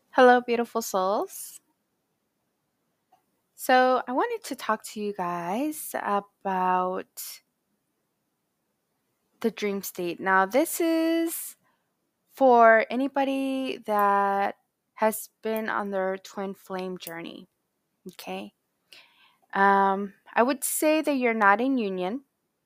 Hello, beautiful souls. So, I wanted to talk to you guys about the dream state. Now, this is for anybody that has been on their twin flame journey. Okay. I would say that you're not in union,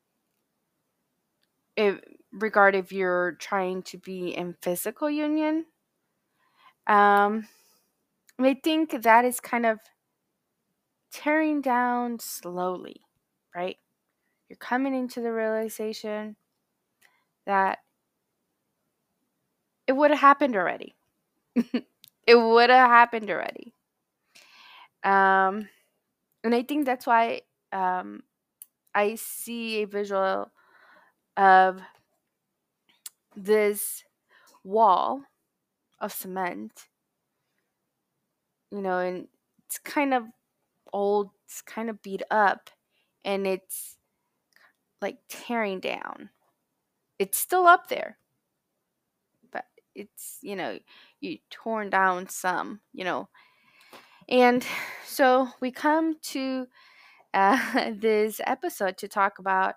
if, regard if you're trying to be in physical union. Um, I think that is kind of tearing down slowly, right? You're coming into the realization that it would have happened already. It would have happened already. Um, and I think that's why um, I see a visual of this wall of cement, and it's kind of old, it's kind of beat up, and it's like tearing down. It's still up there, but you torn down some. And so we come to this episode to talk about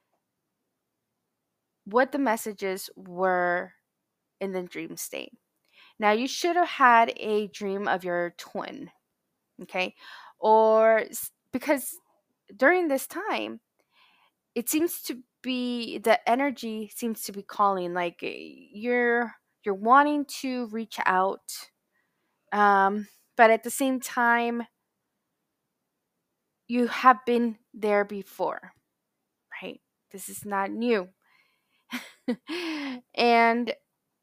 what the messages were in the dream state. Now, you should have had a dream of your twin, okay? Because during this time, it seems to be the energy seems to be calling, like you're wanting to reach out, but at the same time, you have been there before, right? This is not new. And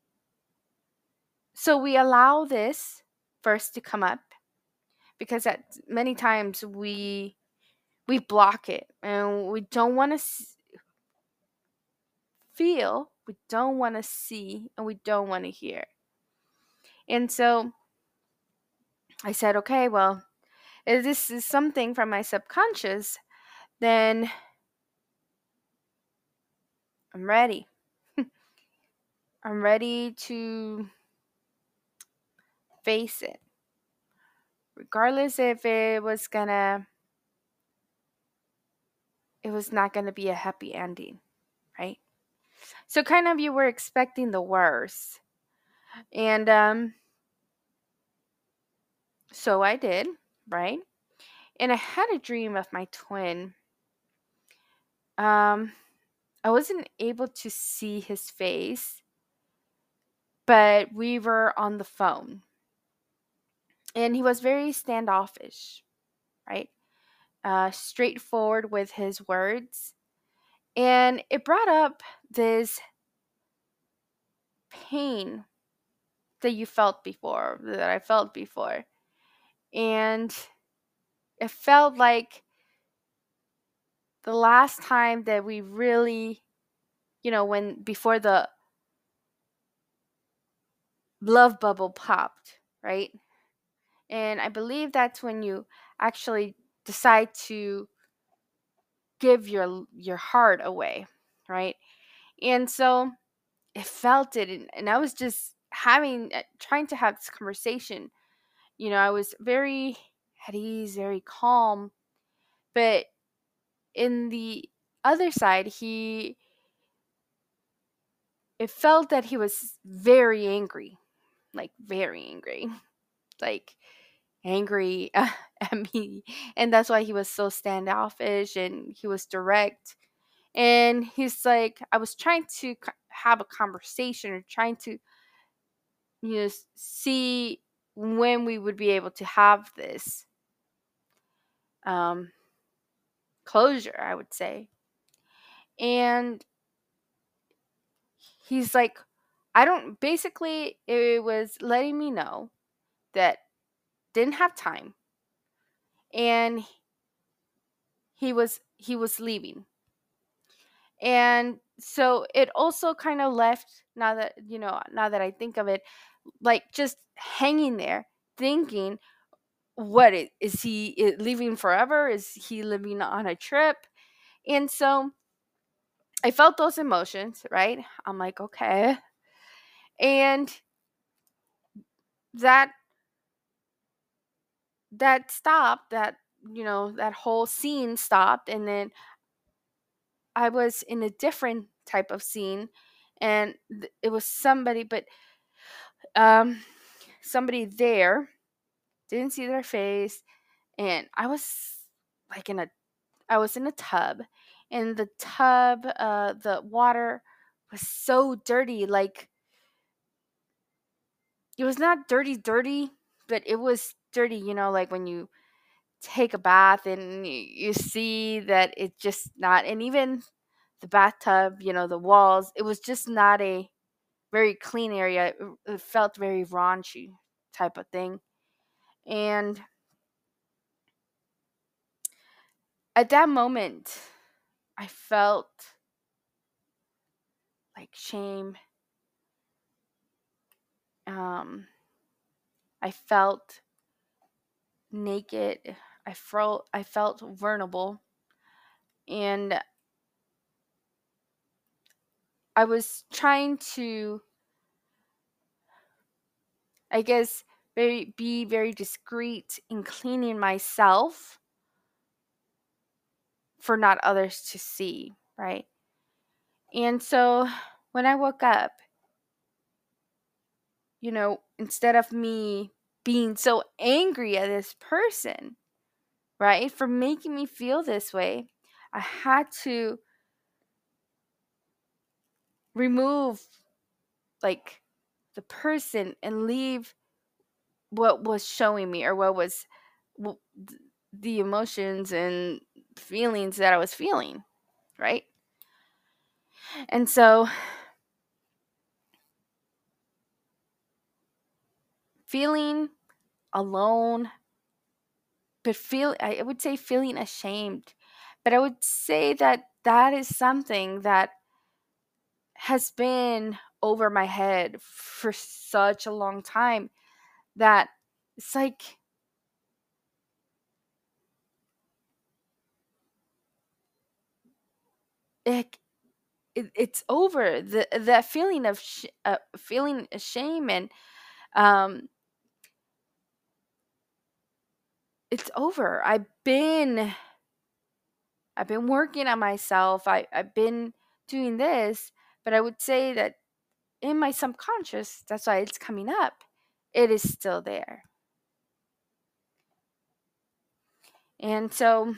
so we allow this first to come up because at many times we block it and we don't want to feel, we don't want to see, and we don't want to hear. And so I said, okay, well, if this is something from my subconscious, then I'm ready. I'm ready to face it, regardless if it was not gonna be a happy ending, right? So kind of you were expecting the worst. And so I did, right? And I had a dream of my twin. Um I wasn't able to see his face, but we were on the phone. And he was very standoffish, right? Straightforward with his words. And it brought up this pain that you felt before, that I felt before. And it felt like the last time that we really, when before the love bubble popped, right? And I believe that's when you actually decide to give your heart away, right? And so it felt it, and I was just trying to have this conversation. I was very at ease, very calm, but in the other side, it felt that he was very angry, like very angry, like angry at me. And that's why he was so standoffish and he was direct. And he's like, I was trying to have a conversation, or trying to, see when we would be able to have this um, closure, I would say. And he's like, I don't, basically, it was letting me know that didn't have time, and he was leaving. And so it also kind of left, now that I think of it, like just hanging there thinking, is he leaving forever? Is he living on a trip? And so I felt those emotions, right? I'm like, okay. And that that stopped, that whole scene stopped, and then I was in a different type of scene, and it was somebody, but um somebody there, didn't see their face, and like in a I was in a tub, and the tub, the water was so dirty. Like, it was not dirty, dirty, but it was dirty. Like when you take a bath and you see that it's just not, and even the bathtub, the walls, it was just not a very clean area. It felt very raunchy type of thing. And at that moment, I felt like shame. Um, I felt naked. I felt vulnerable, and I was trying to, I guess, be very discreet in cleaning myself for not others to see, right? And so when I woke up, instead of me being so angry at this person, right, for making me feel this way, I had to remove, like, the person and leave what was showing me, or what was the emotions and feelings that I was feeling, right? And so feeling alone, but I would say feeling ashamed, but I would say that that is something that has been over my head for such a long time, that it's like it, it's over, that feeling of feeling shame, and um it's over. I've been working on myself. I've been doing this, but I would say that in my subconscious, that's why it's coming up. It is still there. And so,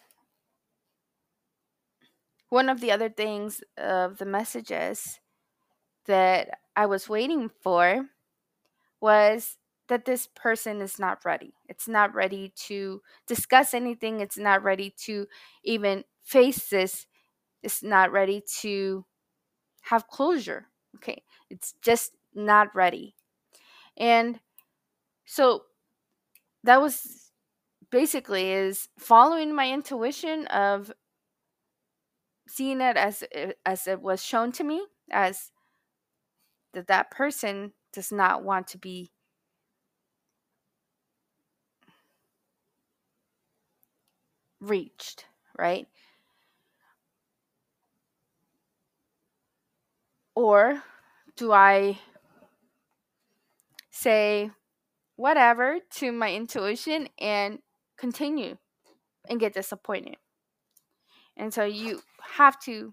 one of the other things of the messages that I was waiting for was that this person is not ready. It's not ready to discuss anything. It's not ready to even face this. It's not ready to have closure. Okay. It's just not ready. And so that was basically is following my intuition of seeing it as it was shown to me, as that person does not want to be reached, right? Or do I say whatever to my intuition and continue and get disappointed? And so you have to,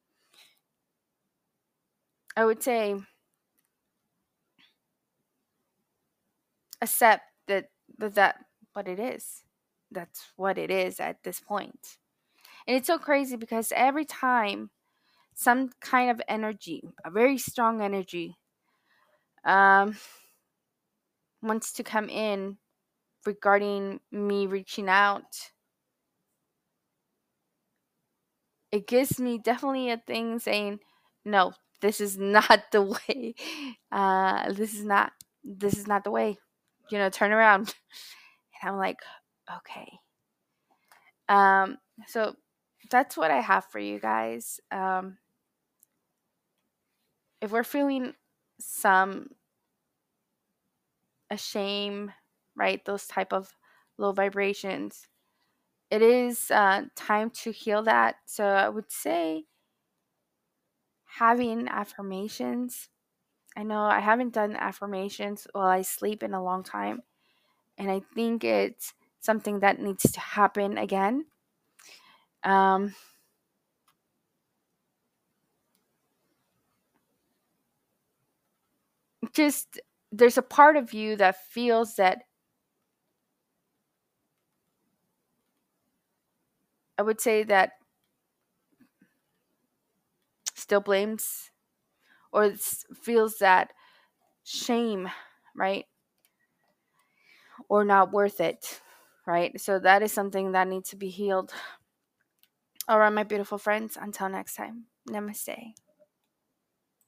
I would say, accept that what it is. That's what it is at this point. And it's so crazy because every time some kind of energy, a very strong energy, um, wants to come in regarding me reaching out, it gives me definitely a thing saying, no, this is not the way. This is not the way. Turn around. And I'm like, okay. Um, so that's what I have for you guys. If we're feeling some a shame, right? Those type of low vibrations, it is time to heal that. So I would say having affirmations. I know I haven't done affirmations while I sleep in a long time, And I think it's something that needs to happen again. Um, just there's a part of you that feels that, I would say, that still blames or feels that shame, right? Or not worth it, right? So that is something that needs to be healed. All right, my beautiful friends, until next time, namaste.